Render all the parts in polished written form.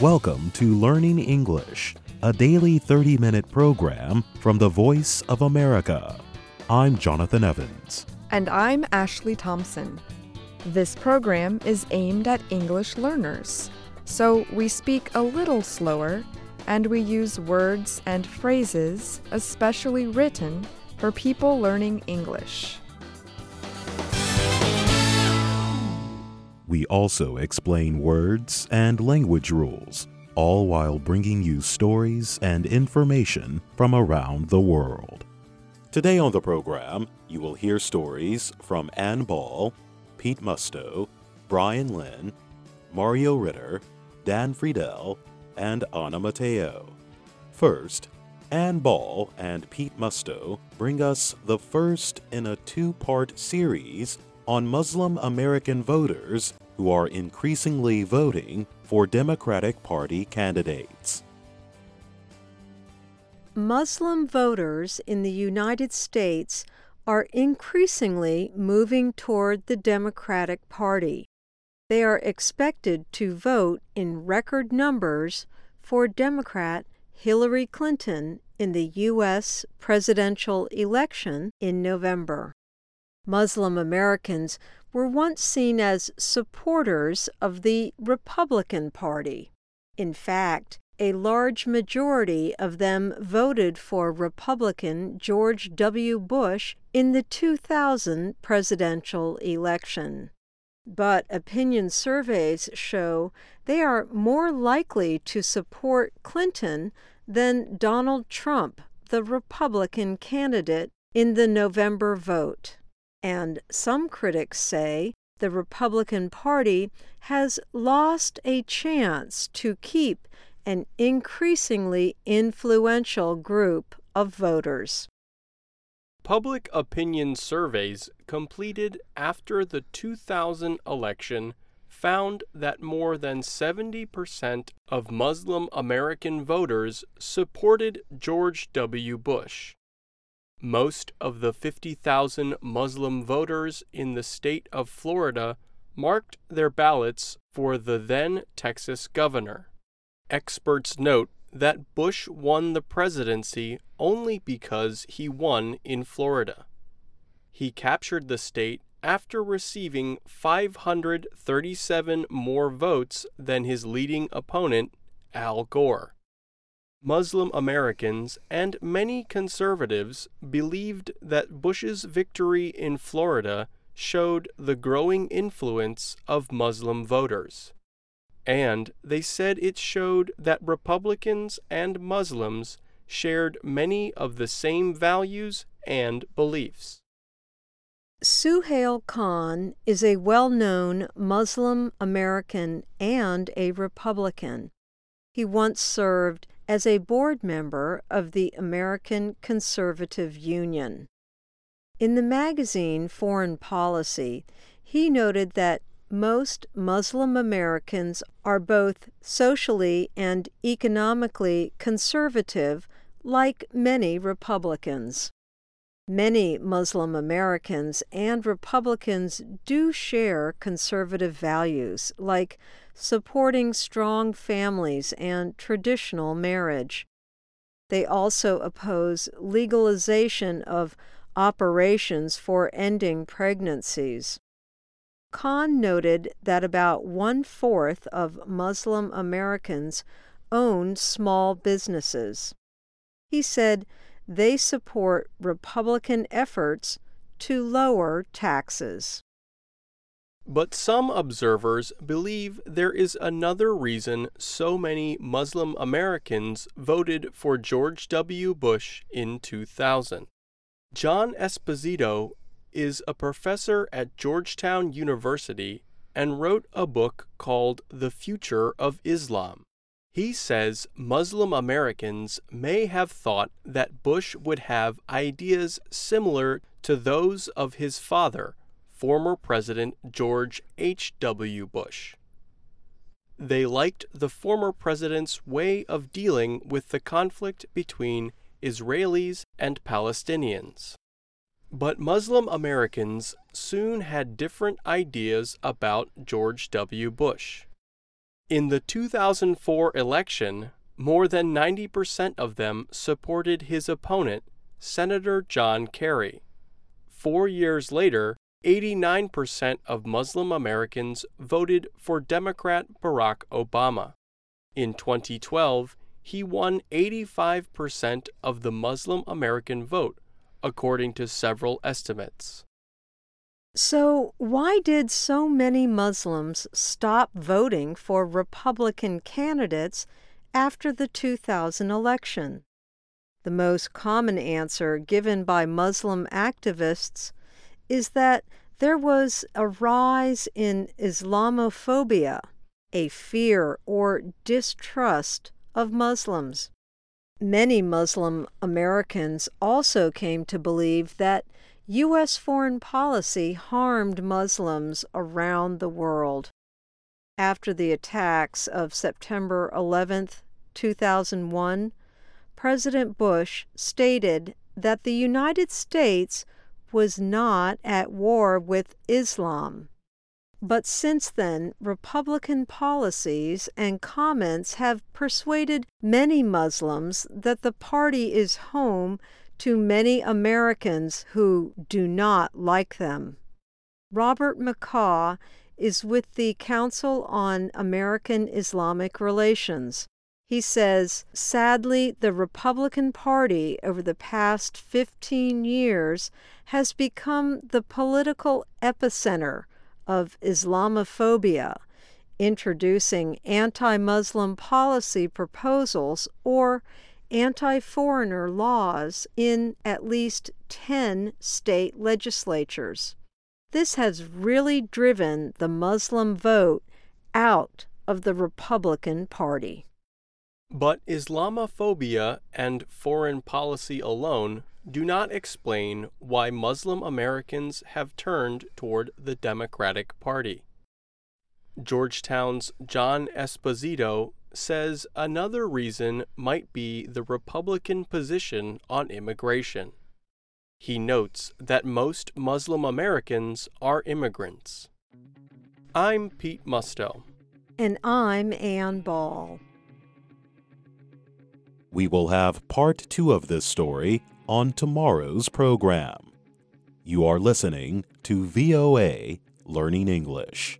Welcome to Learning English, a daily 30-minute program from the Voice of America. I'm Jonathan Evans. And I'm Ashley Thompson. This program is aimed at English learners, so we speak a little slower and we use words and phrases especially written for people learning English. We also explain words and language rules, all while bringing you stories and information from around the world. Today on the program, you will hear stories from Ann Ball, Pete Musto, Brian Lynn, Mario Ritter, Dan Friedel, and Anna Mateo. First, Ann Ball and Pete Musto bring us the first in a two-part series on Muslim American voters who are increasingly voting for Democratic Party candidates. Muslim voters in the United States are increasingly moving toward the Democratic Party. They are expected to vote in record numbers for Democrat Hillary Clinton in the U.S. presidential election in November. Muslim Americans were once seen as supporters of the Republican Party. In fact, a large majority of them voted for Republican George W. Bush in the 2000 presidential election. But opinion surveys show they are more likely to support Clinton than Donald Trump, the Republican candidate, in the November vote. And some critics say the Republican Party has lost a chance to keep an increasingly influential group of voters. Public opinion surveys completed after the 2000 election found that more than 70% of Muslim American voters supported George W. Bush. Most of the 50,000 Muslim voters in the state of Florida marked their ballots for the then Texas governor. Experts note that Bush won the presidency only because he won in Florida. He captured the state after receiving 537 more votes than his leading opponent, Al Gore. Muslim Americans and many conservatives believed that Bush's victory in Florida showed the growing influence of Muslim voters. And they said it showed that Republicans and Muslims shared many of the same values and beliefs. Suhail Khan is a well-known Muslim American and a Republican. He once served as a board member of the American Conservative Union. In the magazine Foreign Policy, he noted that most Muslim Americans are both socially and economically conservative, like many Republicans. Many Muslim Americans and Republicans do share conservative values, like supporting strong families and traditional marriage. They also oppose legalization of operations for ending pregnancies. Khan noted that about 1/4 of Muslim Americans own small businesses. He said they support Republican efforts to lower taxes. But some observers believe there is another reason so many Muslim Americans voted for George W. Bush in 2000. John Esposito is a professor at Georgetown University and wrote a book called The Future of Islam. He says Muslim Americans may have thought that Bush would have ideas similar to those of his father, former President George H.W. Bush. They liked the former president's way of dealing with the conflict between Israelis and Palestinians. But Muslim Americans soon had different ideas about George W. Bush. In the 2004 election, more than 90% of them supported his opponent, Senator John Kerry. 4 years later, 89% of Muslim Americans voted for Democrat Barack Obama. In 2012, he won 85% of the Muslim American vote, according to several estimates. So, why did so many Muslims stop voting for Republican candidates after the 2000 election? The most common answer given by Muslim activists is that there was a rise in Islamophobia, a fear or distrust of Muslims. Many Muslim Americans also came to believe that U.S. foreign policy harmed Muslims around the world. After the attacks of September 11, 2001, President Bush stated that the United States was not at war with Islam. But since then, Republican policies and comments have persuaded many Muslims that the party is home to many Americans who do not like them. Robert McCaw is with the Council on American Islamic Relations. He says, sadly, the Republican Party over the past 15 years has become the political epicenter of Islamophobia, introducing anti-Muslim policy proposals or anti-foreigner laws in at least 10 state legislatures. This has really driven the Muslim vote out of the Republican Party. But Islamophobia and foreign policy alone do not explain why Muslim Americans have turned toward the Democratic Party. Georgetown's John Esposito says another reason might be the Republican position on immigration. He notes that most Muslim Americans are immigrants. I'm Pete Musto. And I'm Ann Ball. We will have part 2 of this story on tomorrow's program. You are listening to VOA Learning English.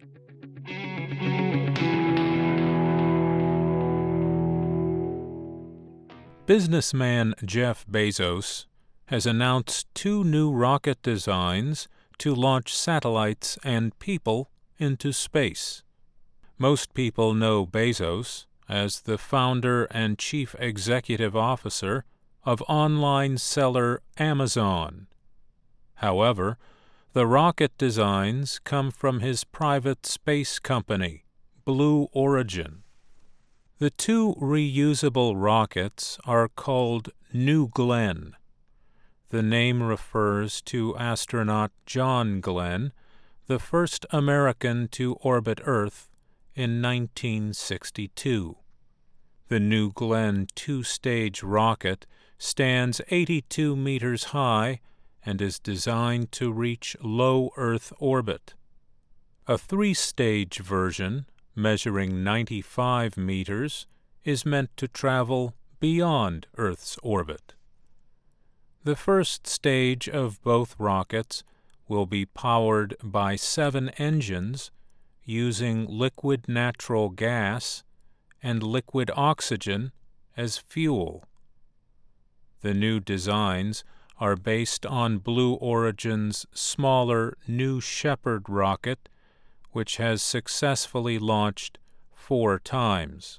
Businessman Jeff Bezos has announced 2 new rocket designs to launch satellites and people into space. Most people know Bezos as the founder and chief executive officer of online seller Amazon. However, the rocket designs come from his private space company, Blue Origin. The 2 reusable rockets are called New Glenn. The name refers to astronaut John Glenn, the first American to orbit Earth in 1962. The New Glenn 2-stage rocket stands 82 meters high and is designed to reach low Earth orbit. A 3-stage version, measuring 95 meters, is meant to travel beyond Earth's orbit. The first stage of both rockets will be powered by 7 engines using liquid natural gas and liquid oxygen as fuel. The new designs are based on Blue Origin's smaller New Shepard rocket, which has successfully launched 4 times.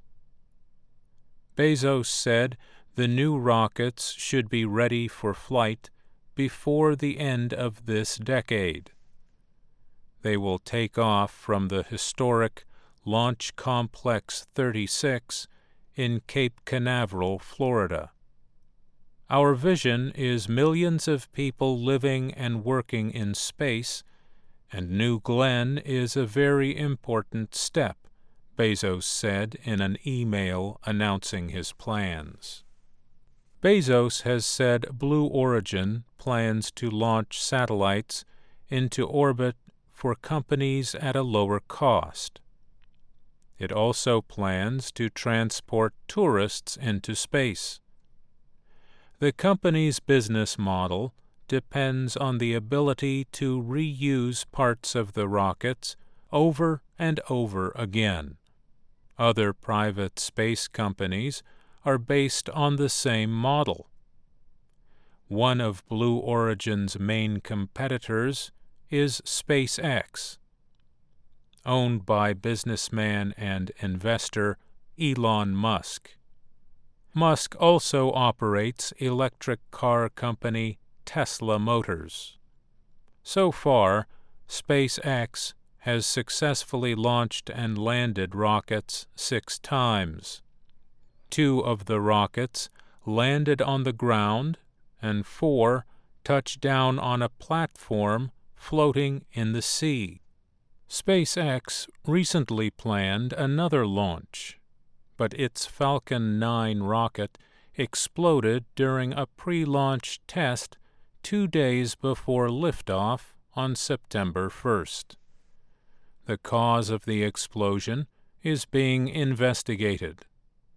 Bezos said the new rockets should be ready for flight before the end of this decade. They will take off from the historic Launch Complex 36 in Cape Canaveral, Florida. Our vision is millions of people living and working in space, and New Glenn is a very important step, Bezos said in an email announcing his plans. Bezos has said Blue Origin plans to launch satellites into orbit for companies at a lower cost. It also plans to transport tourists into space. The company's business model depends on the ability to reuse parts of the rockets over and over again. Other private space companies are based on the same model. One of Blue Origin's main competitors is SpaceX, owned by businessman and investor Elon Musk. Musk also operates electric car company Tesla Motors. So far, SpaceX has successfully launched and landed rockets 6 times. 2 of the rockets landed on the ground, and 4 touched down on a platform floating in the sea. SpaceX recently planned another launch, but its Falcon 9 rocket exploded during a pre-launch test 2 days before liftoff on September 1st. The cause of the explosion is being investigated.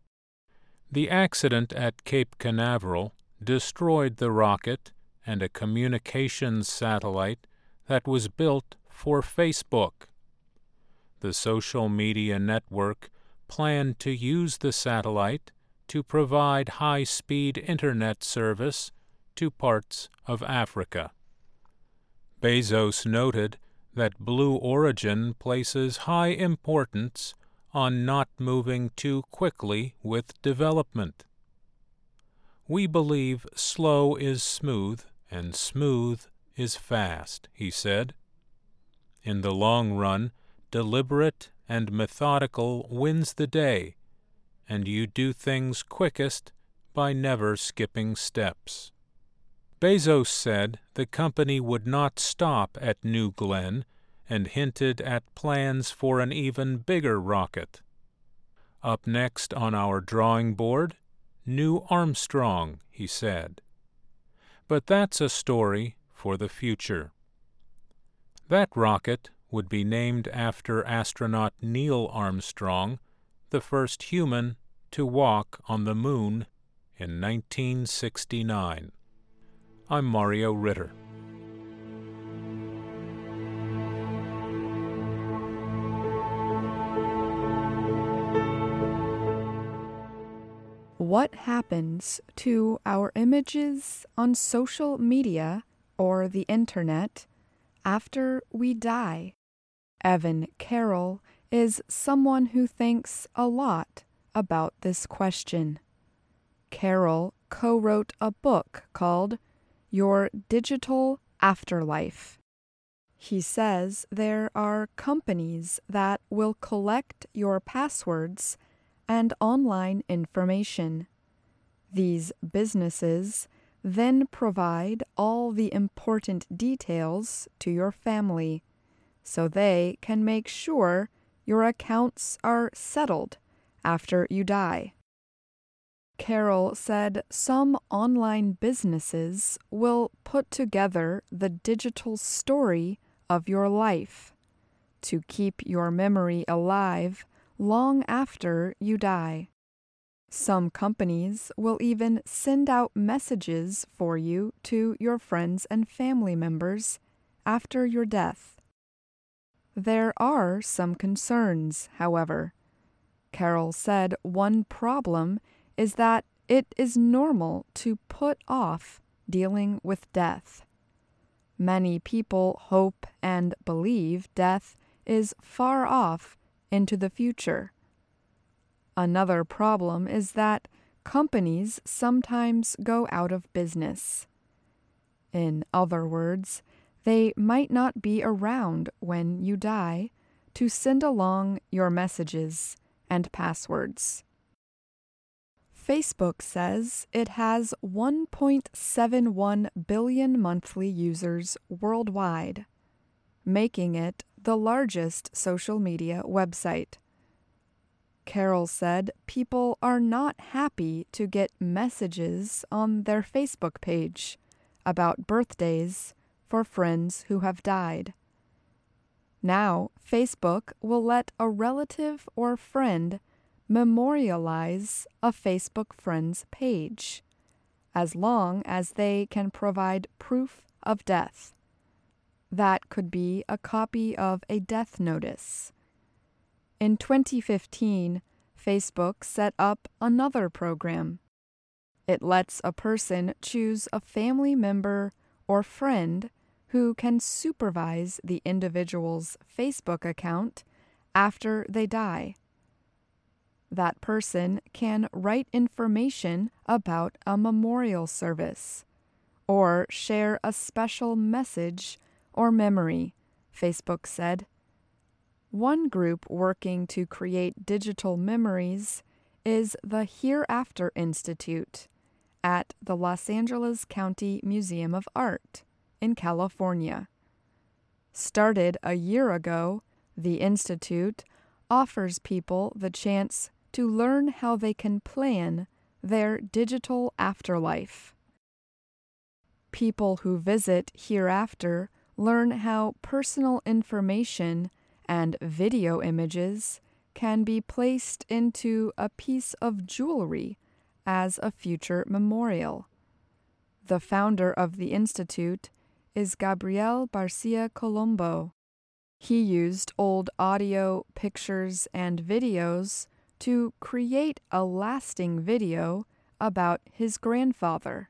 The accident at Cape Canaveral destroyed the rocket and a communications satellite that was built for Facebook. The social media network planned to use the satellite to provide high-speed internet service to parts of Africa. Bezos noted that Blue Origin places high importance on not moving too quickly with development. "We believe slow is smooth and smooth is fast," he said. In the long run, deliberate and methodical wins the day, and you do things quickest by never skipping steps. Bezos said the company would not stop at New Glenn and hinted at plans for an even bigger rocket. "Up next on our drawing board, New Armstrong," he said. But that's a story for the future. That rocket would be named after astronaut Neil Armstrong, the first human to walk on the moon in 1969. I'm Mario Ritter. What happens to our images on social media or the internet after we die? Evan Carroll is someone who thinks a lot about this question. Carroll co-wrote a book called Your Digital Afterlife. He says there are companies that will collect your passwords and online information. These businesses then provide all the important details to your family, so they can make sure your accounts are settled after you die. Carroll said some online businesses will put together the digital story of your life to keep your memory alive long after you die. Some companies will even send out messages for you to your friends and family members after your death. There are some concerns, however. Carroll said one problem is that it is normal to put off dealing with death. Many people hope and believe death is far off into the future. Another problem is that companies sometimes go out of business. In other words, they might not be around when you die to send along your messages and passwords. Facebook says it has 1.71 billion monthly users worldwide, making it the largest social media website. Carroll said people are not happy to get messages on their Facebook page about birthdays for friends who have died. Now, Facebook will let a relative or friend memorialize a Facebook Friends page, as long as they can provide proof of death. That could be a copy of a death notice. In 2015, Facebook set up another program. It lets a person choose a family member or friend who can supervise the individual's Facebook account after they die. That person can write information about a memorial service or share a special message or memory, Facebook said. One group working to create digital memories is the Hereafter Institute at the Los Angeles County Museum of Art in California. Started a year ago, the Institute offers people the chance to learn how they can plan their digital afterlife. People who visit Hereafter learn how personal information and video images can be placed into a piece of jewelry as a future memorial. The founder of the Institute is Gabriel Barcia Colombo. He used old audio, pictures, and videos to create a lasting video about his grandfather.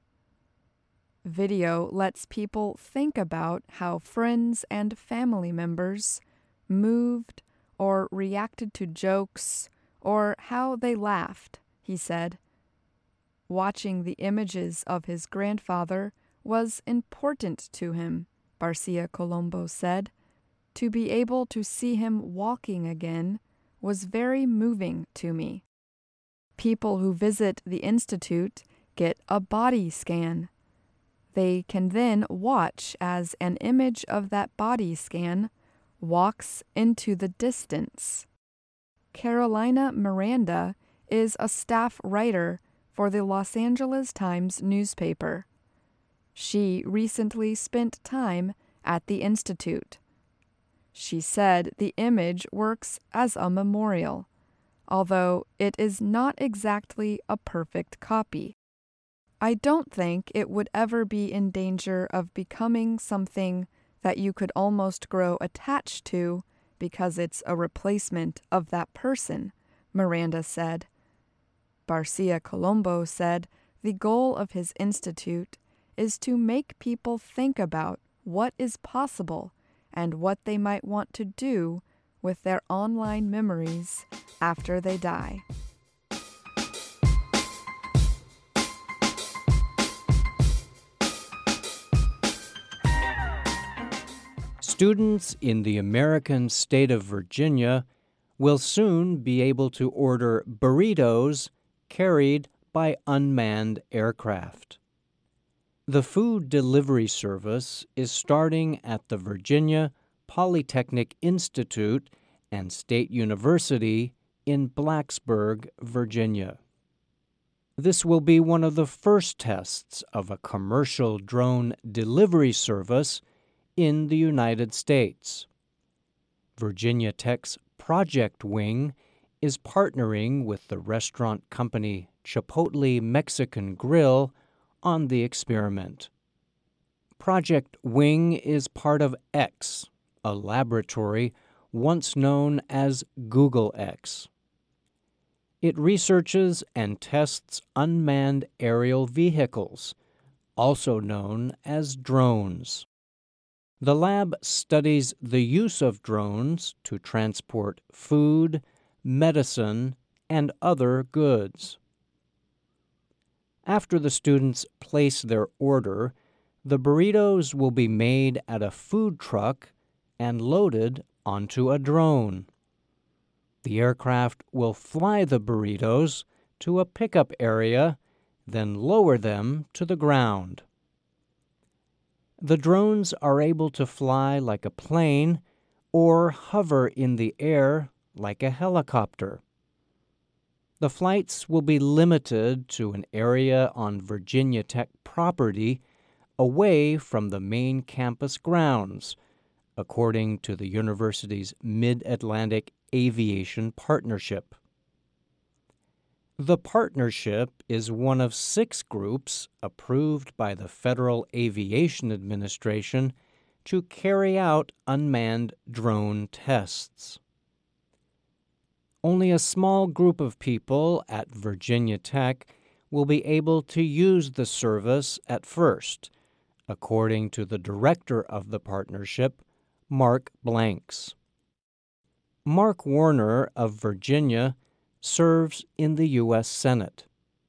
Video lets people think about how friends and family members moved or reacted to jokes or how they laughed, he said. Watching the images of his grandfather was important to him, Barcia Colombo said. To be able to see him walking again was very moving to me. People who visit the Institute get a body scan. They can then watch as an image of that body scan walks into the distance. Carolina Miranda is a staff writer for the Los Angeles Times newspaper. She recently spent time at the Institute. She said the image works as a memorial, although it is not exactly a perfect copy. I don't think it would ever be in danger of becoming something that you could almost grow attached to because it's a replacement of that person, Miranda said. Barcia Colombo said the goal of his institute is to make people think about what is possible and what they might want to do with their online memories after they die. Students in the American state of Virginia will soon be able to order burritos carried by unmanned aircraft. The food delivery service is starting at the Virginia Polytechnic Institute and State University in Blacksburg, Virginia. This will be one of the first tests of a commercial drone delivery service in the United States. Virginia Tech's Project Wing is partnering with the restaurant company Chipotle Mexican Grill on the experiment. Project Wing is part of X, a laboratory once known as Google X. It researches and tests unmanned aerial vehicles, also known as drones. The lab studies the use of drones to transport food, medicine, and other goods. After the students place their order, the burritos will be made at a food truck and loaded onto a drone. The aircraft will fly the burritos to a pickup area, then lower them to the ground. The drones are able to fly like a plane or hover in the air like a helicopter. The flights will be limited to an area on Virginia Tech property away from the main campus grounds, according to the university's Mid-Atlantic Aviation Partnership. The partnership is one of 6 groups approved by the Federal Aviation Administration to carry out unmanned drone tests. Only a small group of people at Virginia Tech will be able to use the service at first, according to the director of the partnership, Mark Blanks. Mark Warner of Virginia serves in the U.S. Senate.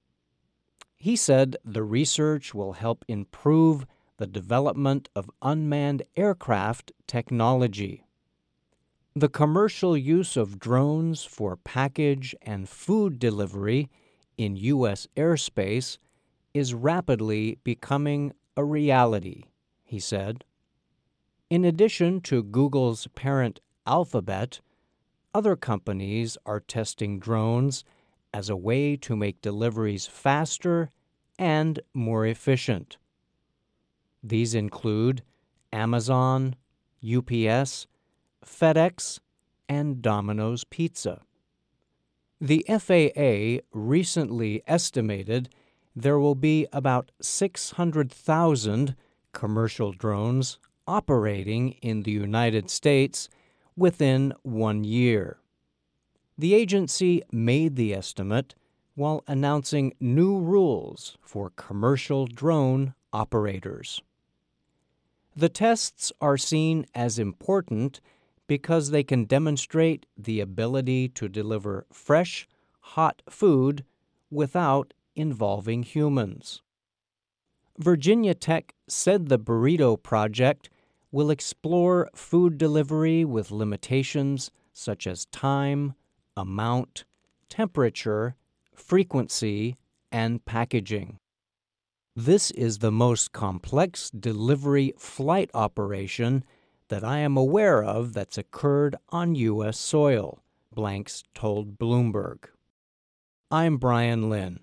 He said the research will help improve the development of unmanned aircraft technology. The commercial use of drones for package and food delivery in U.S. airspace is rapidly becoming a reality, he said. In addition to Google's parent Alphabet, other companies are testing drones as a way to make deliveries faster and more efficient. These include Amazon, UPS, FedEx, and Domino's Pizza. The FAA recently estimated there will be about 600,000 commercial drones operating in the United States within 1 year. The agency made the estimate while announcing new rules for commercial drone operators. The tests are seen as important because they can demonstrate the ability to deliver fresh, hot food without involving humans. Virginia Tech said the Burrito Project will explore food delivery with limitations such as time, amount, temperature, frequency, and packaging. This is the most complex delivery flight operation that I am aware of that's occurred on U.S. soil, Blanks told Bloomberg. I'm Brian Lynn.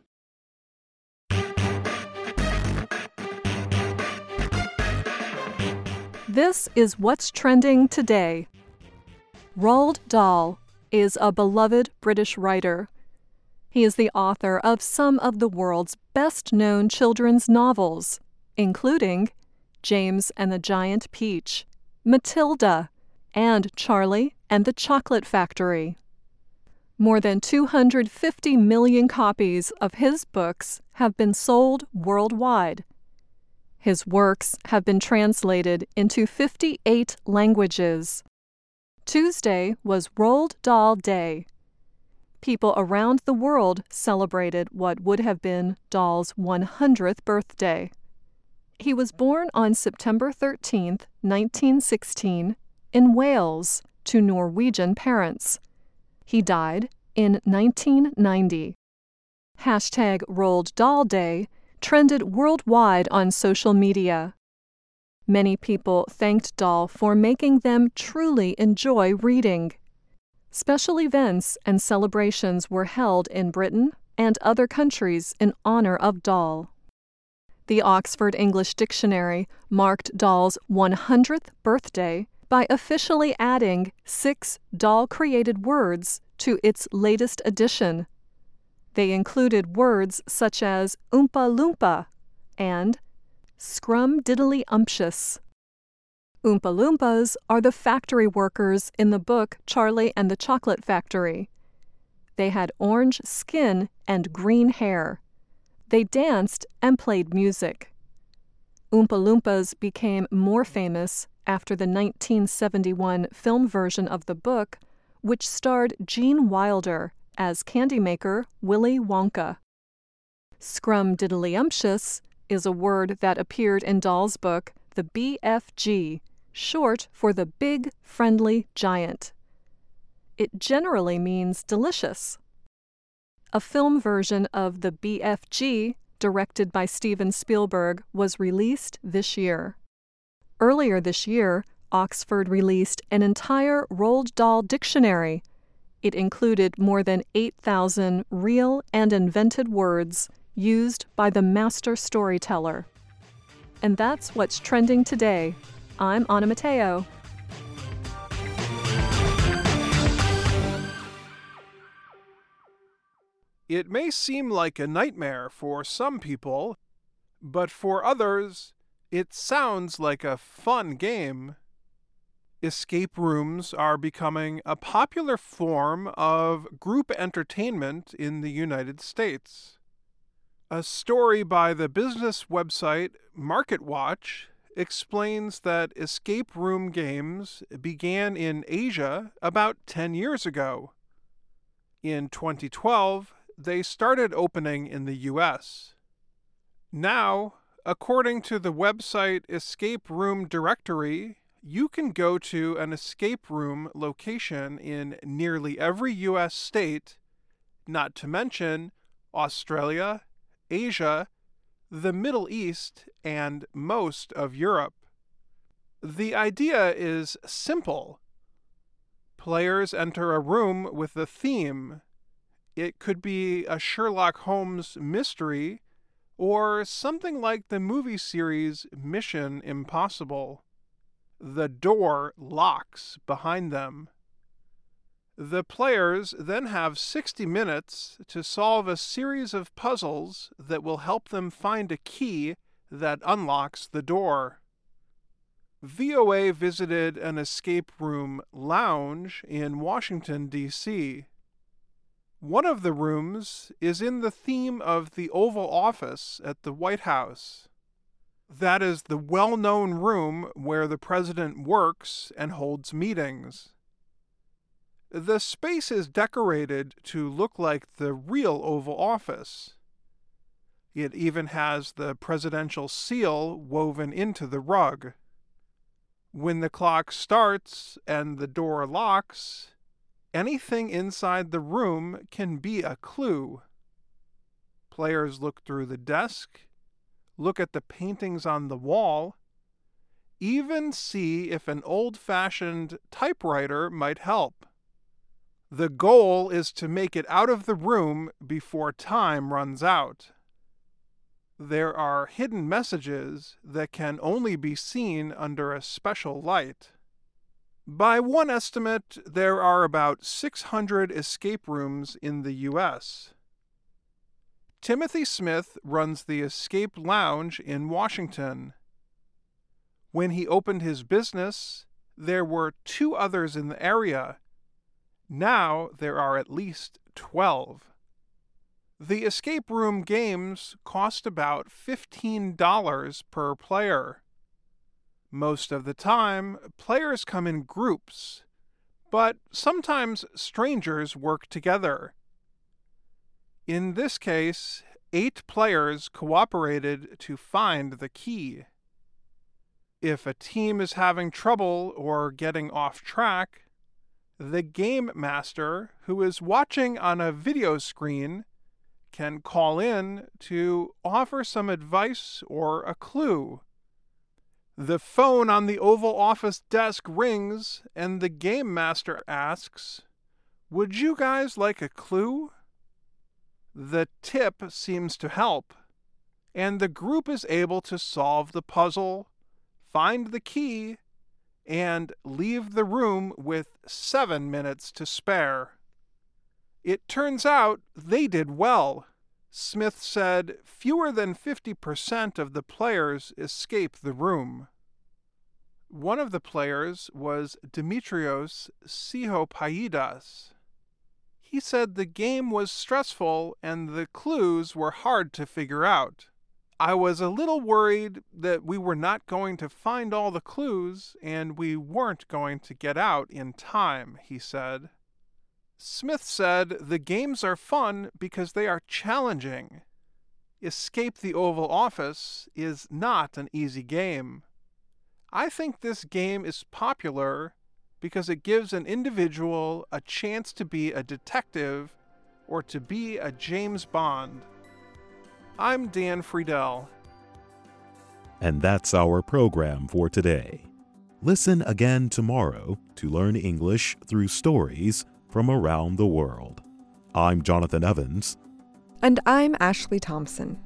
This is What's Trending Today. Roald Dahl is a beloved British writer. He is the author of some of the world's best-known children's novels, including James and the Giant Peach, Matilda, and Charlie and the Chocolate Factory. More than 250 million copies of his books have been sold worldwide. His works have been translated into 58 languages. Tuesday was Roald Dahl Day. People around the world celebrated what would have been Dahl's 100th birthday. He was born on September 13, 1916, in Wales to Norwegian parents. He died in 1990. Hashtag Roald Dahl Day trended worldwide on social media. Many people thanked Dahl for making them truly enjoy reading. Special events and celebrations were held in Britain and other countries in honor of Dahl. The Oxford English Dictionary marked Dahl's 100th birthday by officially adding 6 Dahl-created words to its latest edition. They included words such as Oompa Loompa and Scrumdiddlyumptious. Oompa Loompas are the factory workers in the book Charlie and the Chocolate Factory. They had orange skin and green hair. They danced and played music. Oompa Loompas became more famous after the 1971 film version of the book, which starred Gene Wilder as candy maker Willy Wonka. Scrumdiddlyumptious is a word that appeared in Dahl's book, The BFG, short for the Big Friendly Giant. It generally means delicious. A film version of The BFG, directed by Steven Spielberg, was released this year. Earlier this year, Oxford released an entire Roald Dahl dictionary. It included more than 8,000 real and invented words used by the master storyteller. And that's what's trending today. I'm Anna Mateo. It may seem like a nightmare for some people, but for others, it sounds like a fun game. Escape rooms are becoming a popular form of group entertainment in the United States. A story by the business website MarketWatch explains that escape room games began in Asia about 10 years ago. In 2012, they started opening in the U.S. Now, according to the website Escape Room Directory, you can go to an escape room location in nearly every U.S. state, not to mention Australia, Asia, the Middle East, and most of Europe. The idea is simple. Players enter a room with a theme. It could be a Sherlock Holmes mystery or something like the movie series Mission Impossible. The door locks behind them. The players then have 60 minutes to solve a series of puzzles that will help them find a key that unlocks the door. VOA visited an escape room lounge in Washington, D.C. One of the rooms is in the theme of the Oval Office at the White House. That is the well-known room where the president works and holds meetings. The space is decorated to look like the real Oval Office. It even has the presidential seal woven into the rug. When the clock starts and the door locks, anything inside the room can be a clue. Players look through the desk, look at the paintings on the wall, even see if an old-fashioned typewriter might help. The goal is to make it out of the room before time runs out. There are hidden messages that can only be seen under a special light. By one estimate, there are about 600 escape rooms in the U.S. Timothy Smith runs the Escape Lounge in Washington. When he opened his business, there were 2 others in the area. Now there are at least 12. The escape room games cost about $15 per player. Most of the time, players come in groups, but sometimes strangers work together. In this case, 8 players cooperated to find the key. If a team is having trouble or getting off track, the game master, who is watching on a video screen, can call in to offer some advice or a clue. The phone on the Oval Office desk rings, and the game master asks, "Would you guys like a clue?" The tip seems to help, and the group is able to solve the puzzle, find the key, and leave the room with 7 minutes to spare. It turns out they did well. Smith said fewer than 50% of the players escape the room. One of the players was Dimitrios Sihopaidas. He said the game was stressful and the clues were hard to figure out. I was a little worried that we were not going to find all the clues and we weren't going to get out in time, he said. Smith said the games are fun because they are challenging. Escape the Oval Office is not an easy game. I think this game is popular because it gives an individual a chance to be a detective or to be a James Bond. I'm Dan Friedel. And that's our program for today. Listen again tomorrow to learn English through stories from around the world. I'm Jonathan Evans. And I'm Ashley Thompson.